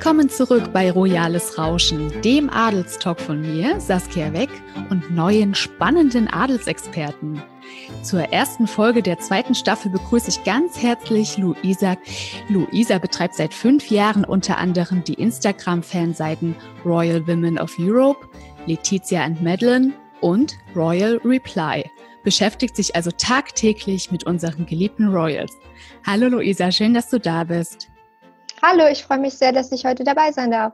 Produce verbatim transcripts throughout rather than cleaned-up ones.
Willkommen zurück bei Royales Rauschen, dem Adelstalk von mir, Saskia Weck, und neuen spannenden Adelsexperten. Zur ersten Folge der zweiten Staffel begrüße ich ganz herzlich Luisa. Luisa betreibt seit fünf Jahren unter anderem die Instagram-Fanseiten Royal Women of Europe, Letizia and Madeleine und Royal Reply. Beschäftigt sich also tagtäglich mit unseren geliebten Royals. Hallo Luisa, schön, dass du da bist. Hallo, ich freue mich sehr, dass ich heute dabei sein darf.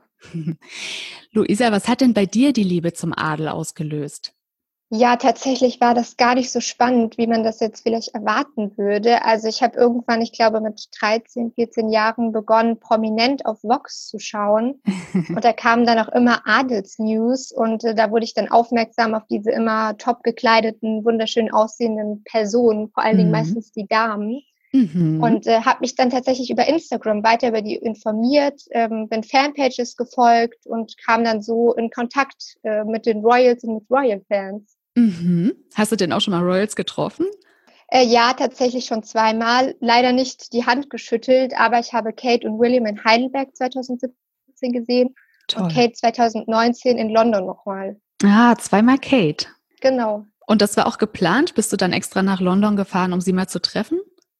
Luisa, was hat denn bei dir die Liebe zum Adel ausgelöst? Ja, tatsächlich war das gar nicht so spannend, wie man das jetzt vielleicht erwarten würde. Also ich habe irgendwann, ich glaube mit dreizehn, vierzehn Jahren begonnen, prominent auf Vox zu schauen. Und da kamen dann auch immer Adelsnews und äh, da wurde ich dann aufmerksam auf diese immer top gekleideten, wunderschön aussehenden Personen, vor allen Dingen Mhm. meistens die Damen. Mhm. Und äh, habe mich dann tatsächlich über Instagram weiter über die informiert, ähm, bin Fanpages gefolgt und kam dann so in Kontakt äh, mit den Royals und mit Royal-Fans. Mhm. Hast du denn auch schon mal Royals getroffen? Äh, ja, tatsächlich schon zweimal. Leider nicht die Hand geschüttelt, aber ich habe Kate und William in Heidelberg zweitausendsiebzehn gesehen Toll. und Kate zweitausendneunzehn in London nochmal. Ah, zweimal Kate. Genau. Und das war auch geplant? Bist du dann extra nach London gefahren, um sie mal zu treffen?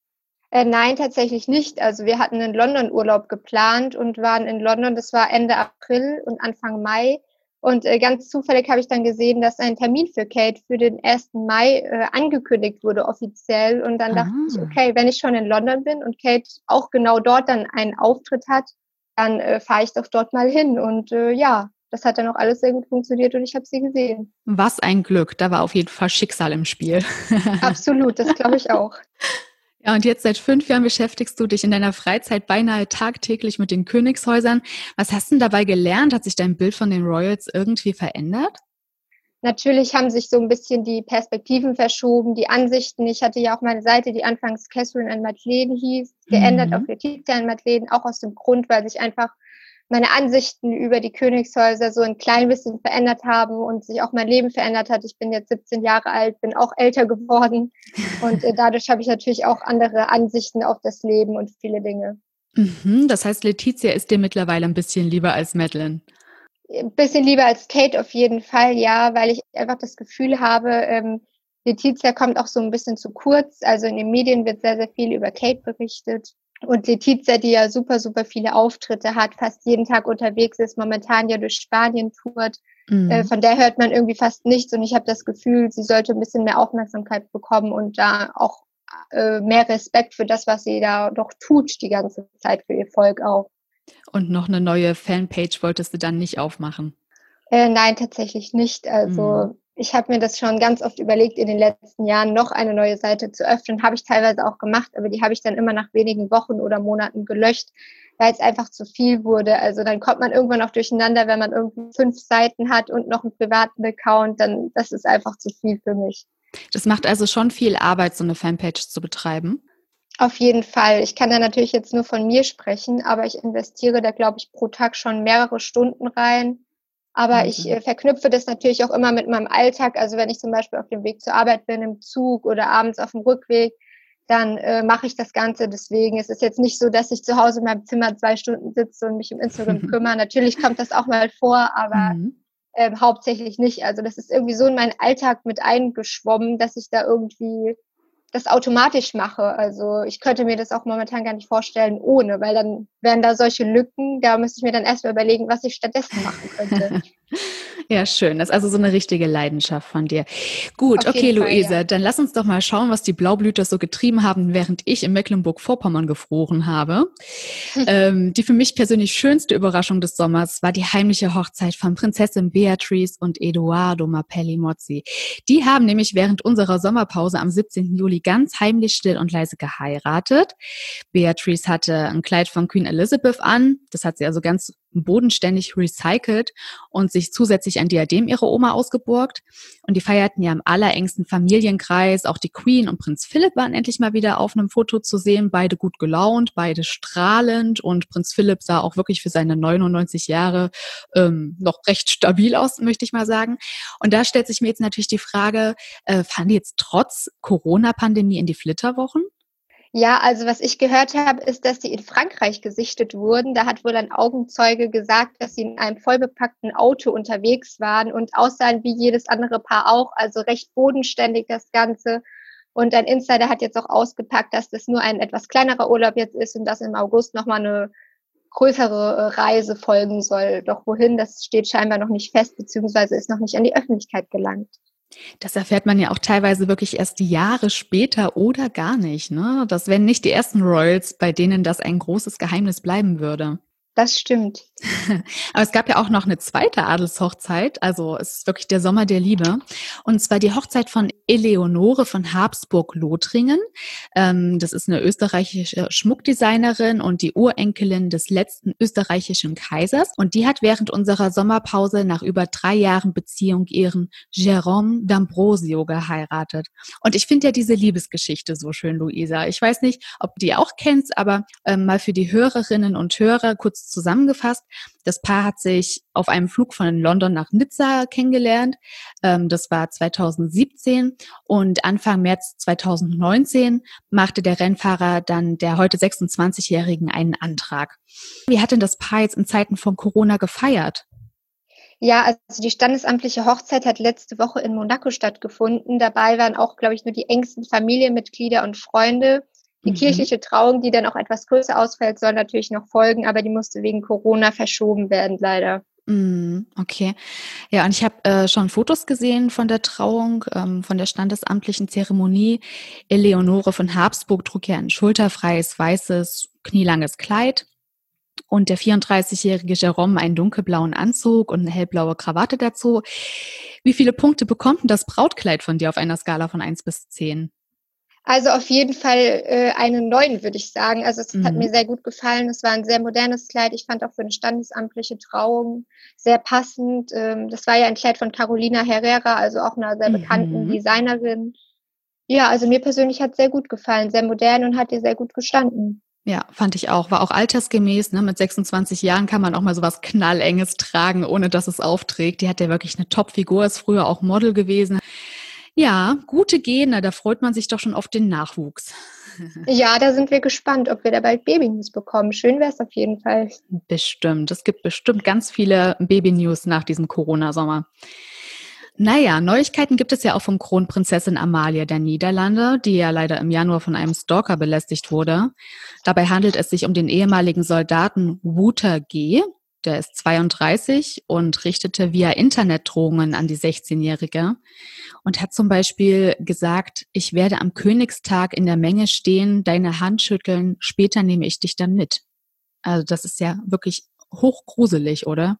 Äh, nein, tatsächlich nicht. Also wir hatten einen London-Urlaub geplant und waren in London. Das war Ende April und Anfang Mai. Und äh, ganz zufällig habe ich dann gesehen, dass ein Termin für Kate für den ersten Mai äh, angekündigt wurde, offiziell. Und dann dachte ich, Ah. okay, wenn ich schon in London bin und Kate auch genau dort dann einen Auftritt hat, dann äh, fahre ich doch dort mal hin. Und äh, ja, das hat dann auch alles sehr gut funktioniert und ich habe sie gesehen. Was ein Glück. Da war auf jeden Fall Schicksal im Spiel. Absolut, das glaube ich auch. Ja, und jetzt seit fünf Jahren beschäftigst du dich in deiner Freizeit beinahe tagtäglich mit den Königshäusern. Was hast du denn dabei gelernt? Hat sich dein Bild von den Royals irgendwie verändert? Natürlich haben sich so ein bisschen die Perspektiven verschoben, die Ansichten. Ich hatte ja auch meine Seite, die anfangs Catherine and Madeleine hieß, geändert auf Mhm. Letizia and Madeleine, auch aus dem Grund, weil sich einfach meine Ansichten über die Königshäuser so ein klein bisschen verändert haben und sich auch mein Leben verändert hat. Ich bin jetzt siebzehn Jahre alt, bin auch älter geworden und äh, dadurch habe ich natürlich auch andere Ansichten auf das Leben und viele Dinge. Mhm. Das heißt, Letizia ist dir mittlerweile ein bisschen lieber als Madeleine. Ein bisschen lieber als Kate auf jeden Fall, ja, weil ich einfach das Gefühl habe, ähm, Letizia kommt auch so ein bisschen zu kurz. Also in den Medien wird sehr, sehr viel über Kate berichtet. Und Letizia, die ja super, super viele Auftritte hat, fast jeden Tag unterwegs ist, momentan ja durch Spanien tourt, äh, Mhm. von der hört man irgendwie fast nichts. Und ich habe das Gefühl, sie sollte ein bisschen mehr Aufmerksamkeit bekommen und da auch äh, mehr Respekt für das, was sie da doch tut, die ganze Zeit für ihr Volk auch. Und noch eine neue Fanpage wolltest du dann nicht aufmachen? Äh, nein, tatsächlich nicht. Mhm. Also ich habe mir das schon ganz oft überlegt, in den letzten Jahren noch eine neue Seite zu öffnen. Habe ich teilweise auch gemacht, aber die habe ich dann immer nach wenigen Wochen oder Monaten gelöscht, weil es einfach zu viel wurde. Also dann kommt man irgendwann auch durcheinander, wenn man irgendwie fünf Seiten hat und noch einen privaten Account, dann das ist einfach zu viel für mich. Das macht also schon viel Arbeit, so eine Fanpage zu betreiben. Auf jeden Fall. Ich kann da natürlich jetzt nur von mir sprechen, aber ich investiere da, glaube ich, pro Tag schon mehrere Stunden rein. Aber ich Wahnsinn. äh, verknüpfe das natürlich auch immer mit meinem Alltag. Also wenn ich zum Beispiel auf dem Weg zur Arbeit bin, im Zug oder abends auf dem Rückweg, dann äh, mache ich das Ganze. Deswegen es ist jetzt nicht so, dass ich zu Hause in meinem Zimmer zwei Stunden sitze und mich um Instagram kümmere. Natürlich kommt das auch mal vor, aber Mhm. ähm, hauptsächlich nicht. Also das ist irgendwie so in meinen Alltag mit eingeschwommen, dass ich da irgendwie das automatisch mache. Also ich könnte mir das auch momentan gar nicht vorstellen ohne, weil dann wären da solche Lücken, da müsste ich mir dann erstmal überlegen, was ich stattdessen machen könnte. Ja, schön. Das ist also so eine richtige Leidenschaft von dir. Gut, Auf okay, jeden Fall, Luise, ja. dann lass uns doch mal schauen, was die Blaublüter so getrieben haben, während ich in Mecklenburg-Vorpommern gefroren habe. ähm, die für mich persönlich schönste Überraschung des Sommers war die heimliche Hochzeit von Prinzessin Beatrice und Edoardo Mapelli-Mozzi. Die haben nämlich während unserer Sommerpause am siebzehnten Juli ganz heimlich, still und leise geheiratet. Beatrice hatte ein Kleid von Queen Elizabeth an. Das hat sie also ganz bodenständig recycelt und sich zusätzlich ein Diadem ihrer Oma ausgeborgt. Und die feierten ja im allerengsten Familienkreis. Auch die Queen und Prinz Philipp waren endlich mal wieder auf einem Foto zu sehen. Beide gut gelaunt, beide strahlend. Und Prinz Philipp sah auch wirklich für seine neunundneunzig Jahre ähm, noch recht stabil aus, möchte ich mal sagen. Und da stellt sich mir jetzt natürlich die Frage, äh, fahren die jetzt trotz Corona-Pandemie in die Flitterwochen? Ja, also was ich gehört habe, ist, dass die in Frankreich gesichtet wurden. Da hat wohl ein Augenzeuge gesagt, dass sie in einem vollbepackten Auto unterwegs waren und aussahen wie jedes andere Paar auch, also recht bodenständig das Ganze. Und ein Insider hat jetzt auch ausgepackt, dass das nur ein etwas kleinerer Urlaub jetzt ist und dass im August noch mal 'ne größere äh, Reise folgen soll. Doch wohin, das steht scheinbar noch nicht fest, beziehungsweise ist noch nicht an die Öffentlichkeit gelangt. Das erfährt man ja auch teilweise wirklich erst Jahre später oder gar nicht, ne? Das wären nicht die ersten Royals, bei denen das ein großes Geheimnis bleiben würde. Das stimmt. Aber es gab ja auch noch eine zweite Adelshochzeit, also es ist wirklich der Sommer der Liebe. Und zwar die Hochzeit von Eleonore von Habsburg-Lothringen. Ähm, das ist eine österreichische Schmuckdesignerin und die Urenkelin des letzten österreichischen Kaisers. Und die hat während unserer Sommerpause nach über drei Jahren Beziehung ihren Jérôme d'Ambrosio geheiratet. Und ich finde ja diese Liebesgeschichte so schön, Luisa. Ich weiß nicht, ob du die auch kennst, aber ähm, mal für die Hörerinnen und Hörer kurz zusammengefasst. Das Paar hat sich auf einem Flug von London nach Nizza kennengelernt. Ähm, das war zweitausendsiebzehn und Anfang März zweitausendneunzehn machte der Rennfahrer dann der heute sechsundzwanzigjährigen einen Antrag. Wie hat denn das Paar jetzt in Zeiten von Corona gefeiert? Ja, also die standesamtliche Hochzeit hat letzte Woche in Monaco stattgefunden. Dabei waren auch, glaube ich, nur die engsten Familienmitglieder und Freunde. Die Mhm. kirchliche Trauung, die dann auch etwas größer ausfällt, soll natürlich noch folgen, aber die musste wegen Corona verschoben werden, leider. Mm, okay. Ja, und ich habe äh, schon Fotos gesehen von der Trauung, ähm, von der standesamtlichen Zeremonie. Eleonore von Habsburg trug ja ein schulterfreies, weißes, knielanges Kleid. Und der vierunddreißigjährige Jérôme einen dunkelblauen Anzug und eine hellblaue Krawatte dazu. Wie viele Punkte bekommt denn das Brautkleid von dir auf einer Skala von eins bis zehn? Also auf jeden Fall äh, einen neuen, würde ich sagen. Also es hat mir Mhm. sehr gut gefallen. Es war ein sehr modernes Kleid. Ich fand auch für eine standesamtliche Trauung sehr passend. Ähm, das war ja ein Kleid von Carolina Herrera, also auch einer sehr bekannten Mhm. Designerin. Ja, also mir persönlich hat's sehr gut gefallen, sehr modern und hat ihr sehr gut gestanden. Ja, fand ich auch. War auch altersgemäß, ne? Mit sechsundzwanzig Jahren kann man auch mal so was Knallenges tragen, ohne dass es aufträgt. Die hat ja wirklich eine Top-Figur, ist früher auch Model gewesen. Ja, gute Gene, da freut man sich doch schon auf den Nachwuchs. Ja, da sind wir gespannt, ob wir da bald Baby-News bekommen. Schön wär's auf jeden Fall. Bestimmt. Es gibt bestimmt ganz viele Baby-News nach diesem Corona-Sommer. Naja, Neuigkeiten gibt es ja auch von Kronprinzessin Amalia der Niederlande, die ja leider im Januar von einem Stalker belästigt wurde. Dabei handelt es sich um den ehemaligen Soldaten Wouter G., der ist zweiunddreißig und richtete via Internet Drohungen an die sechzehnjährige und hat zum Beispiel gesagt, ich werde am Königstag in der Menge stehen, deine Hand schütteln, später nehme ich dich dann mit. Also das ist ja wirklich hochgruselig, oder?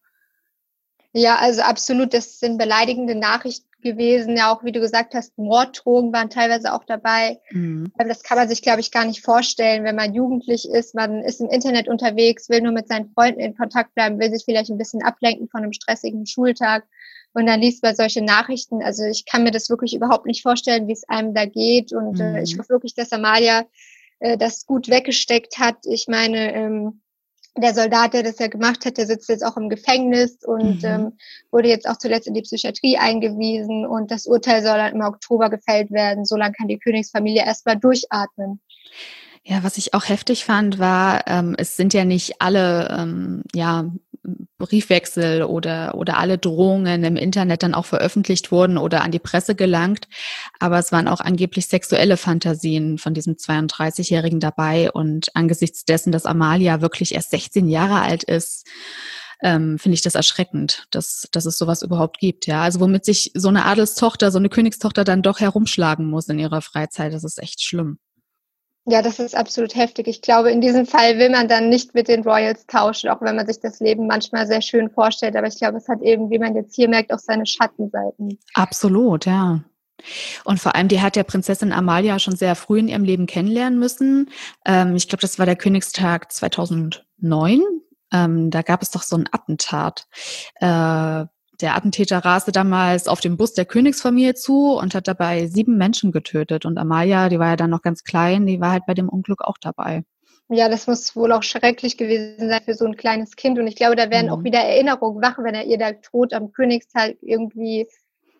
Ja, also absolut, das sind beleidigende Nachrichten gewesen. Ja, auch wie du gesagt hast, Morddrohungen waren teilweise auch dabei. Mhm. Aber das kann man sich, glaube ich, gar nicht vorstellen, wenn man jugendlich ist. Man ist im Internet unterwegs, will nur mit seinen Freunden in Kontakt bleiben, will sich vielleicht ein bisschen ablenken von einem stressigen Schultag. Und dann liest man solche Nachrichten. Also ich kann mir das wirklich überhaupt nicht vorstellen, wie es einem da geht. Und äh, ich Mhm. hoffe wirklich, dass Amalia äh, das gut weggesteckt hat. Ich meine, ähm, der Soldat, der das ja gemacht hat, der sitzt jetzt auch im Gefängnis und Mhm. ähm, wurde jetzt auch zuletzt in die Psychiatrie eingewiesen. Und das Urteil soll dann im Oktober gefällt werden. So lange kann die Königsfamilie erstmal durchatmen. Ja, was ich auch heftig fand, war, ähm, es sind ja nicht alle ähm, ja, Briefwechsel oder, oder alle Drohungen im Internet dann auch veröffentlicht wurden oder an die Presse gelangt. Aber es waren auch angeblich sexuelle Fantasien von diesem zweiunddreißigjährigen dabei. Und angesichts dessen, dass Amalia wirklich erst sechzehn Jahre alt ist, ähm, finde ich das erschreckend, dass, dass es sowas überhaupt gibt. Ja, also womit sich so eine Adelstochter, so eine Königstochter dann doch herumschlagen muss in ihrer Freizeit, das ist echt schlimm. Ja, das ist absolut heftig. Ich glaube, in diesem Fall will man dann nicht mit den Royals tauschen, auch wenn man sich das Leben manchmal sehr schön vorstellt. Aber ich glaube, es hat eben, wie man jetzt hier merkt, auch seine Schattenseiten. Absolut, ja. Und vor allem, die hat ja Prinzessin Amalia schon sehr früh in ihrem Leben kennenlernen müssen. Ähm, ich glaube, das war der Königstag zweitausendneun. Ähm, da gab es doch so ein Attentat. Äh, der Attentäter raste damals auf den Bus der Königsfamilie zu und hat dabei sieben Menschen getötet. Und Amalia, die war ja dann noch ganz klein, die war halt bei dem Unglück auch dabei. Ja, das muss wohl auch schrecklich gewesen sein für so ein kleines Kind. Und ich glaube, da werden auch Mhm. wieder Erinnerungen wach, wenn er ihr da tot am Königstag irgendwie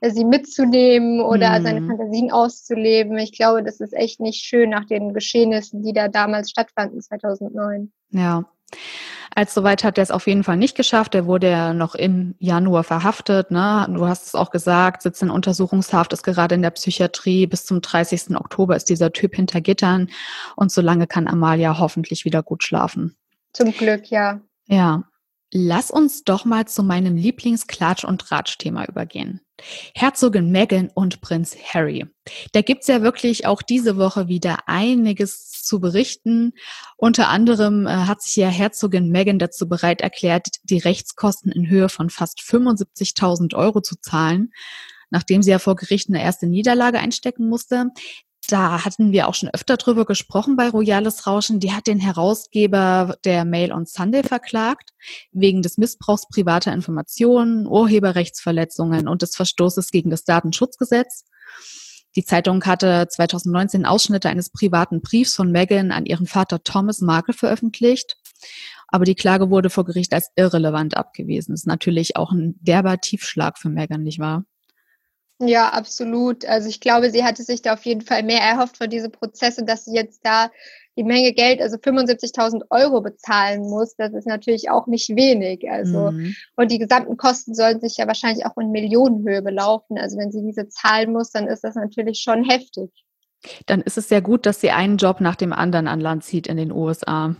sie mitzunehmen oder seine Mhm. Fantasien auszuleben. Ich glaube, das ist echt nicht schön nach den Geschehnissen, die da damals stattfanden, zweitausendneun. Ja. Allzu weit hat er es auf jeden Fall nicht geschafft. Er wurde ja noch im Januar verhaftet, ne? Du hast es auch gesagt, sitzt in Untersuchungshaft, ist gerade in der Psychiatrie. Bis zum dreißigsten Oktober ist dieser Typ hinter Gittern und solange kann Amalia hoffentlich wieder gut schlafen. Zum Glück, ja. Ja. Lass uns doch mal zu meinem Lieblings-Klatsch- und Tratsch-Thema übergehen. Herzogin Meghan und Prinz Harry. Da gibt's ja wirklich auch diese Woche wieder einiges zu berichten. Unter anderem äh, hat sich ja Herzogin Meghan dazu bereit erklärt, die Rechtskosten in Höhe von fast fünfundsiebzigtausend Euro zu zahlen, nachdem sie ja vor Gericht eine erste Niederlage einstecken musste. Da hatten wir auch schon öfter drüber gesprochen bei Royales Rauschen. Die hat den Herausgeber der Mail on Sunday verklagt, wegen des Missbrauchs privater Informationen, Urheberrechtsverletzungen und des Verstoßes gegen das Datenschutzgesetz. Die Zeitung hatte zweitausendneunzehn Ausschnitte eines privaten Briefs von Meghan an ihren Vater Thomas Markle veröffentlicht. Aber die Klage wurde vor Gericht als irrelevant abgewiesen. Das ist natürlich auch ein derber Tiefschlag für Meghan, nicht wahr? Ja, absolut. Also ich glaube, sie hatte sich da auf jeden Fall mehr erhofft von diesem Prozess und dass sie jetzt da die Menge Geld, also fünfundsiebzigtausend Euro bezahlen muss. Das ist natürlich auch nicht wenig. Also, Mhm. und die gesamten Kosten sollen sich ja wahrscheinlich auch in Millionenhöhe belaufen. Also wenn sie diese zahlen muss, dann ist das natürlich schon heftig. Dann ist es sehr gut, dass sie einen Job nach dem anderen an Land zieht in den U S A.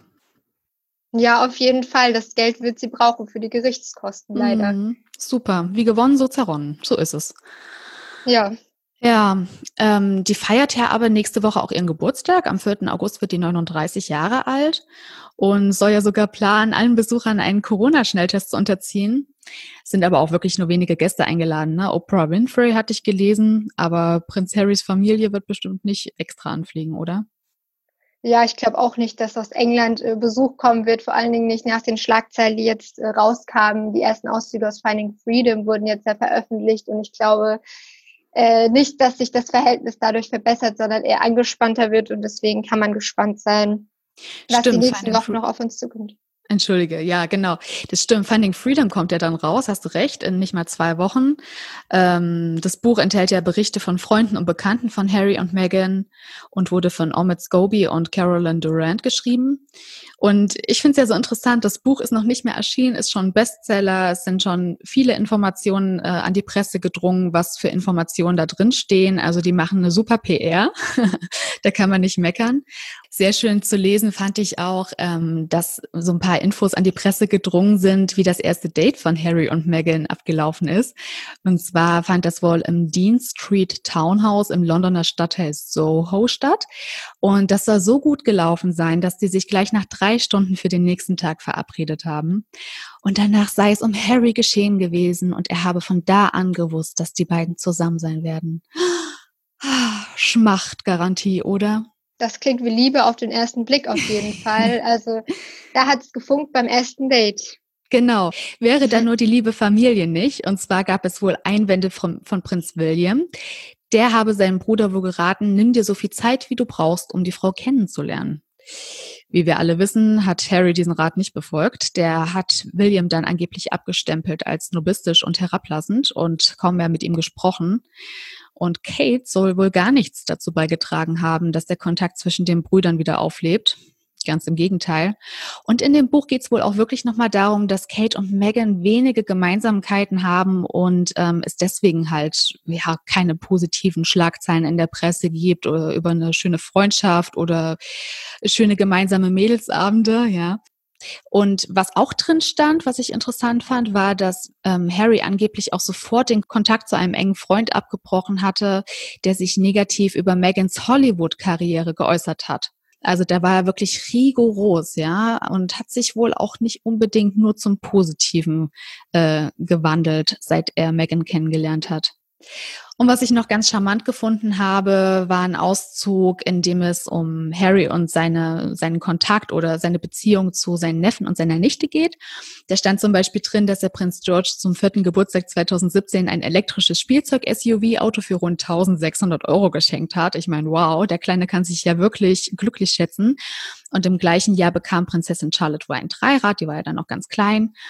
Ja, auf jeden Fall. Das Geld wird sie brauchen für die Gerichtskosten leider. Mhm. Super. Wie gewonnen, so zerronnen. So ist es. Ja. Ja, ähm, die feiert ja aber nächste Woche auch ihren Geburtstag. Am vierten August wird die neununddreißig Jahre alt und soll ja sogar planen, allen Besuchern einen Corona-Schnelltest zu unterziehen. Es sind aber auch wirklich nur wenige Gäste eingeladen. Ne? Oprah Winfrey hatte ich gelesen, aber Prinz Harrys Familie wird bestimmt nicht extra anfliegen, oder? Ja, ich glaube auch nicht, dass aus England äh, Besuch kommen wird, vor allen Dingen nicht nach den Schlagzeilen, die jetzt äh, rauskamen. Die ersten Auszüge aus Finding Freedom wurden jetzt ja veröffentlicht und ich glaube äh, nicht, dass sich das Verhältnis dadurch verbessert, sondern eher angespannter wird und deswegen kann man gespannt sein, was die Stimmt, nächsten Finding Wochen Fre noch auf uns zukommt. Entschuldige, ja, genau. Das stimmt. Finding Freedom kommt ja dann raus, hast du recht, in nicht mal zwei Wochen. Ähm, das Buch enthält ja Berichte von Freunden und Bekannten von Harry und Meghan und wurde von Omid Scobie und Carolyn Durant geschrieben. Und ich finde es ja so interessant, das Buch ist noch nicht mehr erschienen, ist schon ein Bestseller, es sind schon viele Informationen äh, an die Presse gedrungen, was für Informationen da drin stehen. Also die machen eine super P R, da kann man nicht meckern. Sehr schön zu lesen fand ich auch, ähm, dass so ein paar Infos an die Presse gedrungen sind, wie das erste Date von Harry und Meghan abgelaufen ist. Und zwar fand das wohl im Dean Street Townhouse im Londoner Stadtteil Soho statt. Und das soll so gut gelaufen sein, dass die sich gleich nach drei Stunden für den nächsten Tag verabredet haben. Und danach sei es um Harry geschehen gewesen und er habe von da an gewusst, dass die beiden zusammen sein werden. Schmachtgarantie, oder? Das klingt wie Liebe auf den ersten Blick auf jeden Fall. Also da hat es gefunkt beim ersten Date. Genau, wäre da nur die liebe Familie nicht. Und zwar gab es wohl Einwände von, von Prinz William. Der habe seinem Bruder wohl geraten, nimm dir so viel Zeit, wie du brauchst, um die Frau kennenzulernen. Wie wir alle wissen, hat Harry diesen Rat nicht befolgt. Der hat William dann angeblich abgestempelt als snobistisch und herablassend und kaum mehr mit ihm gesprochen. Und Kate soll wohl gar nichts dazu beigetragen haben, dass der Kontakt zwischen den Brüdern wieder auflebt. Ganz im Gegenteil. Und in dem Buch geht es wohl auch wirklich nochmal darum, dass Kate und Meghan wenige Gemeinsamkeiten haben und ähm, es deswegen halt ja keine positiven Schlagzeilen in der Presse gibt oder über eine schöne Freundschaft oder schöne gemeinsame Mädelsabende, ja. Und was auch drin stand, was ich interessant fand, war, dass ähm, Harry angeblich auch sofort den Kontakt zu einem engen Freund abgebrochen hatte, der sich negativ über Meghans Hollywood-Karriere geäußert hat. Also da war er wirklich rigoros, ja, und hat sich wohl auch nicht unbedingt nur zum Positiven äh, gewandelt, seit er Meghan kennengelernt hat. Und was ich noch ganz charmant gefunden habe, war ein Auszug, in dem es um Harry und seine, seinen Kontakt oder seine Beziehung zu seinen Neffen und seiner Nichte geht. Da stand zum Beispiel drin, dass der Prinz George zum vierten Geburtstag zweitausendsiebzehn ein elektrisches Spielzeug-S U V-Auto für rund eintausendsechshundert Euro geschenkt hat. Ich meine, wow, der Kleine kann sich ja wirklich glücklich schätzen. Und im gleichen Jahr bekam Prinzessin Charlotte wohl ein Dreirad, die war ja dann noch ganz klein.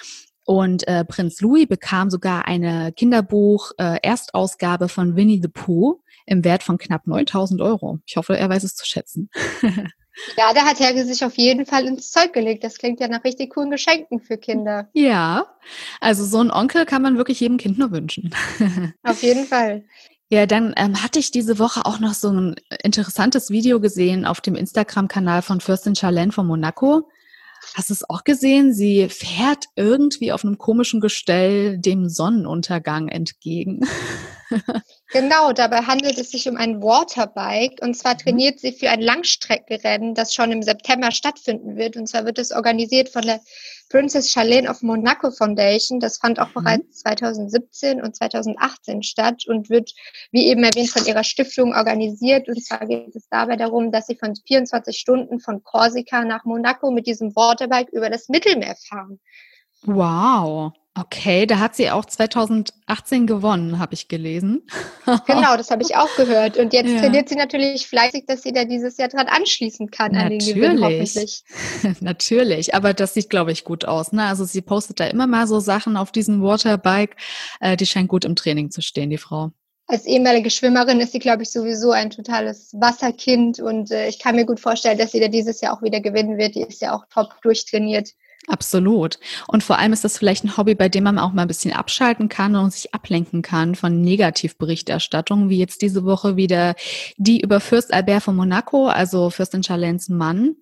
Und äh, Prinz Louis bekam sogar eine Kinderbuch-Erstausgabe äh, von Winnie the Pooh im Wert von knapp neuntausend Euro. Ich hoffe, er weiß es zu schätzen. Ja, da hat Harry sich auf jeden Fall ins Zeug gelegt. Das klingt ja nach richtig coolen Geschenken für Kinder. Ja, also so einen Onkel kann man wirklich jedem Kind nur wünschen. Auf jeden Fall. Ja, dann ähm, hatte ich diese Woche auch noch so ein interessantes Video gesehen auf dem Instagram-Kanal von Fürstin Charlene von Monaco. Hast du es auch gesehen? Sie fährt irgendwie auf einem komischen Gestell dem Sonnenuntergang entgegen. Genau, dabei handelt es sich um ein Waterbike. Und zwar trainiert sie für ein Langstreckenrennen, das schon im September stattfinden wird. Und zwar wird es organisiert von der Princess Charlene of Monaco Foundation. Das fand auch Mhm. bereits zweitausendsiebzehn und zweitausendachtzehn statt und wird, wie eben erwähnt, von ihrer Stiftung organisiert. Und zwar geht es dabei darum, dass sie von vierundzwanzig Stunden von Korsika nach Monaco mit diesem Waterbike über das Mittelmeer fahren. Wow. Okay, da hat sie auch zweitausendachtzehn gewonnen, habe ich gelesen. Genau, das habe ich auch gehört. Und jetzt Ja. trainiert sie natürlich fleißig, dass sie da dieses Jahr dran anschließen kann an den Gewinn Natürlich. hoffentlich. Natürlich, aber das sieht, glaube ich, gut aus. Ne? Also sie postet da immer mal so Sachen auf diesem Waterbike. Äh, die scheint gut im Training zu stehen, die Frau. Als ehemalige Schwimmerin ist sie, glaube ich, sowieso ein totales Wasserkind. Und äh, ich kann mir gut vorstellen, dass sie da dieses Jahr auch wieder gewinnen wird. Die ist ja auch top durchtrainiert. Absolut. Und vor allem ist das vielleicht ein Hobby, bei dem man auch mal ein bisschen abschalten kann und sich ablenken kann von Negativberichterstattung, wie jetzt diese Woche wieder die über Fürst Albert von Monaco, also Fürstin Charlenes Mann.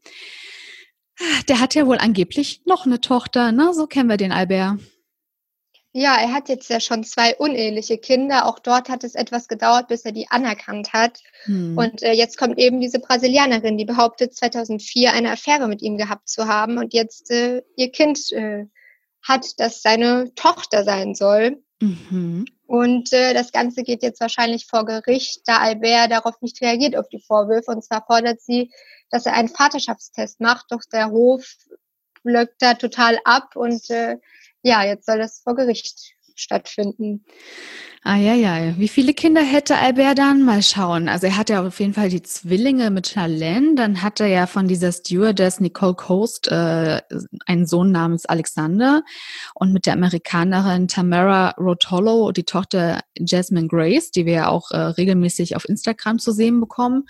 Der hat ja wohl angeblich noch eine Tochter, ne? So kennen wir den Albert. Ja, er hat jetzt ja schon zwei uneheliche Kinder. Auch dort hat es etwas gedauert, bis er die anerkannt hat. Hm. Und äh, jetzt kommt eben diese Brasilianerin, die behauptet, zweitausendvier eine Affäre mit ihm gehabt zu haben und jetzt äh, ihr Kind äh, hat, das seine Tochter sein soll. Mhm. Und äh, das Ganze geht jetzt wahrscheinlich vor Gericht, da Albert darauf nicht reagiert, auf die Vorwürfe. Und zwar fordert sie, dass er einen Vaterschaftstest macht, doch der Hof blöckt da total ab und äh, ja, jetzt soll das vor Gericht stattfinden. Ah, ja, ja. Wie viele Kinder hätte Albert dann? Mal schauen. Also er hat ja auf jeden Fall die Zwillinge mit Charlene. Dann hat er ja von dieser Stewardess Nicole Coast äh, einen Sohn namens Alexander. Und mit der Amerikanerin Tamara Rotolo die Tochter Jasmine Grace, die wir ja auch äh, regelmäßig auf Instagram zu sehen bekommen.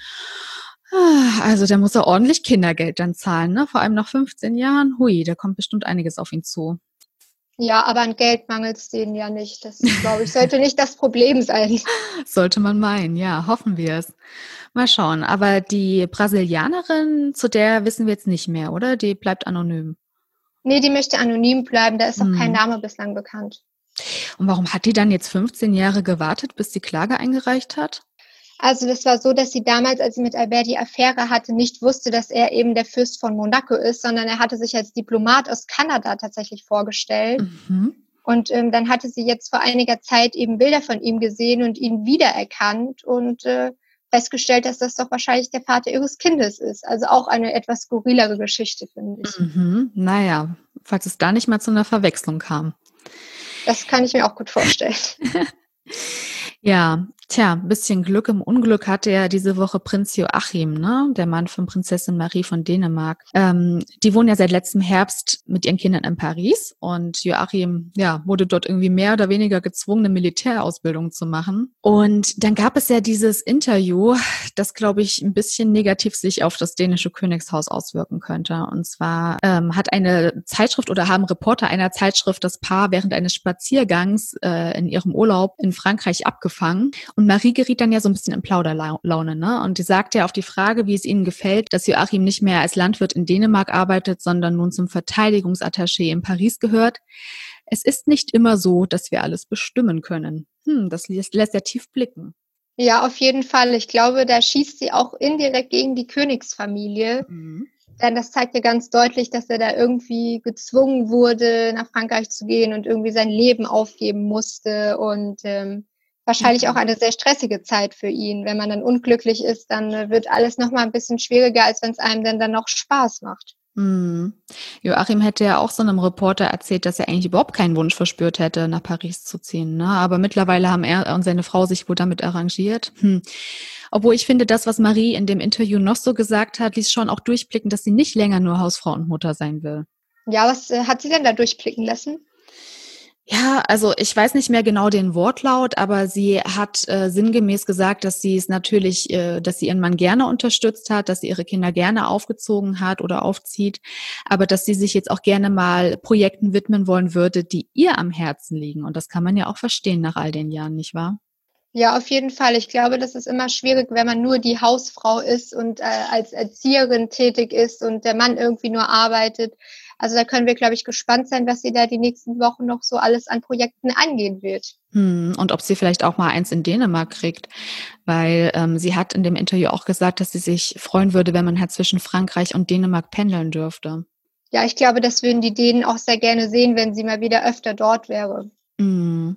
Also da muss er ordentlich Kindergeld dann zahlen, ne? Vor allem nach fünfzehn Jahren. Hui, da kommt bestimmt einiges auf ihn zu. Ja, aber an Geld mangelt es denen ja nicht. Das, glaube ich, sollte nicht das Problem sein. Sollte man meinen, ja, hoffen wir es. Mal schauen. Aber die Brasilianerin, zu der wissen wir jetzt nicht mehr, oder? Die bleibt anonym. Nee, die möchte anonym bleiben. Da ist auch Hm. kein Name bislang bekannt. Und warum hat die dann jetzt fünfzehn Jahre gewartet, bis die Klage eingereicht hat? Also das war so, dass sie damals, als sie mit Albert die Affäre hatte, nicht wusste, dass er eben der Fürst von Monaco ist, sondern er hatte sich als Diplomat aus Kanada tatsächlich vorgestellt. Mhm. Und ähm, dann hatte sie jetzt vor einiger Zeit eben Bilder von ihm gesehen und ihn wiedererkannt und äh, festgestellt, dass das doch wahrscheinlich der Vater ihres Kindes ist. Also auch eine etwas skurrilere Geschichte, finde ich. Mhm. Naja, falls es da nicht mal zu einer Verwechslung kam. Das kann ich mir auch gut vorstellen. Ja, tja, ein bisschen Glück im Unglück hatte ja diese Woche Prinz Joachim, ne? Der Mann von Prinzessin Marie von Dänemark. Ähm, die wohnen ja seit letztem Herbst mit ihren Kindern in Paris und Joachim, ja, wurde dort irgendwie mehr oder weniger gezwungen, eine Militärausbildung zu machen. Und dann gab es ja dieses Interview, das, glaube ich, ein bisschen negativ sich auf das dänische Königshaus auswirken könnte. Und zwar ähm, hat eine Zeitschrift oder haben Reporter einer Zeitschrift das Paar während eines Spaziergangs äh, in ihrem Urlaub in Frankreich abgefangen. Und Marie geriet dann ja so ein bisschen in Plauderlaune, ne? Und die sagte ja auf die Frage, wie es ihnen gefällt, dass Joachim nicht mehr als Landwirt in Dänemark arbeitet, sondern nun zum Verteidigungsattaché in Paris gehört. Es ist nicht immer so, dass wir alles bestimmen können. Hm, das lässt, lässt ja tief blicken. Ja, auf jeden Fall. Ich glaube, da schießt sie auch indirekt gegen die Königsfamilie. Mhm. Denn das zeigt ja ganz deutlich, dass er da irgendwie gezwungen wurde, nach Frankreich zu gehen und irgendwie sein Leben aufgeben musste. Und ähm, wahrscheinlich auch eine sehr stressige Zeit für ihn. Wenn man dann unglücklich ist, dann äh, wird alles nochmal ein bisschen schwieriger, als wenn es einem dann, dann noch Spaß macht. Mhm. Joachim hätte ja auch so einem Reporter erzählt, dass er eigentlich überhaupt keinen Wunsch verspürt hätte, nach Paris zu ziehen. Ne? Aber mittlerweile haben er und seine Frau sich wohl damit arrangiert. Hm. Obwohl ich finde, das, was Marie in dem Interview noch so gesagt hat, ließ schon auch durchblicken, dass sie nicht länger nur Hausfrau und Mutter sein will. Ja, was äh, hat sie denn da durchblicken lassen? Ja, also ich weiß nicht mehr genau den Wortlaut, aber sie hat äh, sinngemäß gesagt, dass sie es natürlich, äh, dass sie ihren Mann gerne unterstützt hat, dass sie ihre Kinder gerne aufgezogen hat oder aufzieht, aber dass sie sich jetzt auch gerne mal Projekten widmen wollen würde, die ihr am Herzen liegen. Und das kann man ja auch verstehen nach all den Jahren, nicht wahr? Ja, auf jeden Fall. Ich glaube, das ist immer schwierig, wenn man nur die Hausfrau ist und, äh, als Erzieherin tätig ist und der Mann irgendwie nur arbeitet. Also, da können wir, glaube ich, gespannt sein, was sie da die nächsten Wochen noch so alles an Projekten angehen wird. Hm, und ob sie vielleicht auch mal eins in Dänemark kriegt, weil ähm, sie hat in dem Interview auch gesagt, dass sie sich freuen würde, wenn man halt zwischen Frankreich und Dänemark pendeln dürfte. Ja, ich glaube, das würden die Dänen auch sehr gerne sehen, wenn sie mal wieder öfter dort wäre. Mhm.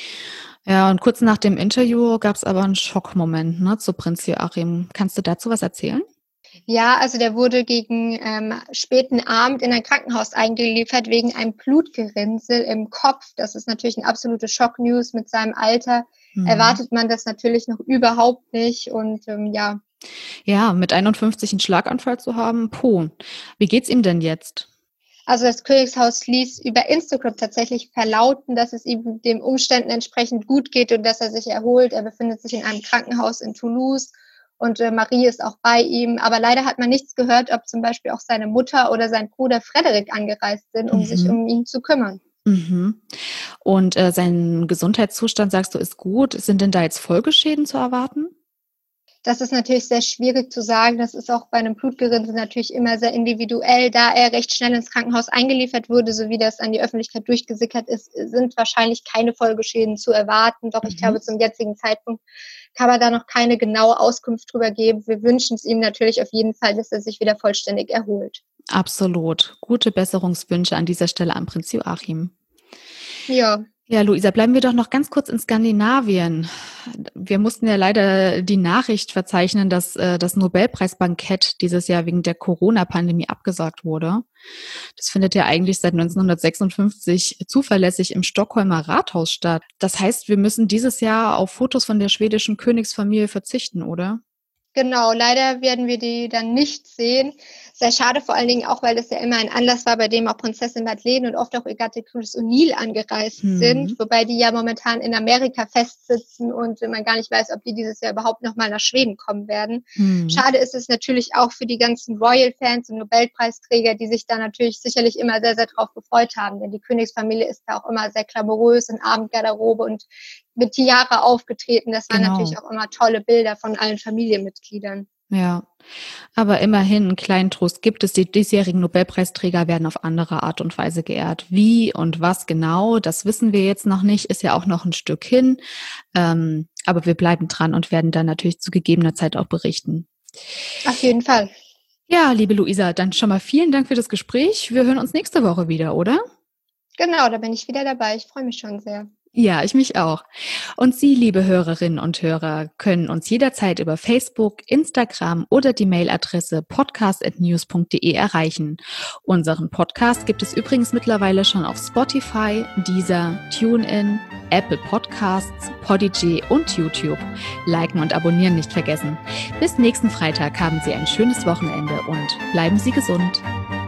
Ja, und kurz nach dem Interview gab es aber einen Schockmoment, ne, zu Prinz Joachim. Kannst du dazu was erzählen? Ja, also der wurde gegen, ähm, späten Abend in ein Krankenhaus eingeliefert wegen einem Blutgerinnsel im Kopf. Das ist natürlich 'ne absolute Schocknews. Mit seinem Alter Mhm. erwartet man das natürlich noch überhaupt nicht und, ähm, ja. Ja, mit einundfünfzig 'n Schlaganfall zu haben, puh. Wie geht's ihm denn jetzt? Also, das Königshaus ließ über Instagram tatsächlich verlauten, dass es ihm den Umständen entsprechend gut geht und dass er sich erholt. Er befindet sich in einem Krankenhaus in Toulouse und, äh, Marie ist auch bei ihm. Aber leider hat man nichts gehört, ob zum Beispiel auch seine Mutter oder sein Bruder Frederik angereist sind, um sich Mhm. um ihn zu kümmern. Mhm. Und, äh, sein Gesundheitszustand, sagst du, ist gut. Sind denn da jetzt Folgeschäden zu erwarten? Das ist natürlich sehr schwierig zu sagen. Das ist auch bei 'nem Blutgerinnsel natürlich immer sehr individuell. Da er recht schnell ins Krankenhaus eingeliefert wurde, so wie das an die Öffentlichkeit durchgesickert ist, sind wahrscheinlich keine Folgeschäden zu erwarten. Doch ich glaube, Mhm. zum jetzigen Zeitpunkt kann man da noch keine genaue Auskunft drüber geben. Wir wünschen's ihm natürlich auf jeden Fall, dass er sich wieder vollständig erholt. Absolut. Gute Besserungswünsche an dieser Stelle an Prinz Joachim. Ja. Ja, Luisa, bleiben wir doch noch ganz kurz in Skandinavien. Wir mussten ja leider die Nachricht verzeichnen, dass äh, das Nobelpreisbankett dieses Jahr wegen der Corona-Pandemie abgesagt wurde. Das findet ja eigentlich seit neunzehnhundertsechsundfünfzig zuverlässig im Stockholmer Rathaus statt. Das heißt, wir müssen dieses Jahr auf Fotos von der schwedischen Königsfamilie verzichten, oder? Genau, leider werden wir die dann nicht sehen. Sehr schade, vor allen Dingen auch, weil das ja immer ein Anlass war, bei dem auch Prinzessin Madeleine und oft auch ihr Gatte Chris O'Neill angereist sind, Mhm. wobei die ja momentan in Amerika festsitzen und man gar nicht weiß, ob die dieses Jahr überhaupt noch mal nach Schweden kommen werden. Mhm. Schade ist es natürlich auch für die ganzen Royal-Fans und Nobelpreisträger, die sich da natürlich sicherlich immer sehr, sehr drauf gefreut haben, denn die Königsfamilie ist da auch immer sehr glamourös in Abendgarderobe und mit Tiara aufgetreten. Das waren natürlich Genau. auch immer tolle Bilder von allen Familienmitgliedern. Ja, aber immerhin 'n kleinen Trost gibt es. Die diesjährigen Nobelpreisträger werden auf andere Art und Weise geehrt. Wie und was genau, das wissen wir jetzt noch nicht, ist ja auch noch 'n Stück hin. Ähm, aber wir bleiben dran und werden dann natürlich zu gegebener Zeit auch berichten. Auf jeden Fall. Ja, liebe Luisa, dann schon mal vielen Dank für das Gespräch. Wir hören uns nächste Woche wieder, oder? Genau, da bin ich wieder dabei. Ich freue mich schon sehr. Ja, ich mich auch. Und Sie, liebe Hörerinnen und Hörer, können uns jederzeit über Facebook, Instagram oder die Mailadresse podcast at news punkt de erreichen. Unseren Podcast gibt es übrigens mittlerweile schon auf Spotify, Deezer, TuneIn, Apple Podcasts, Podigy und YouTube. Liken und abonnieren nicht vergessen. Bis nächsten Freitag haben Sie ein schönes Wochenende und bleiben Sie gesund.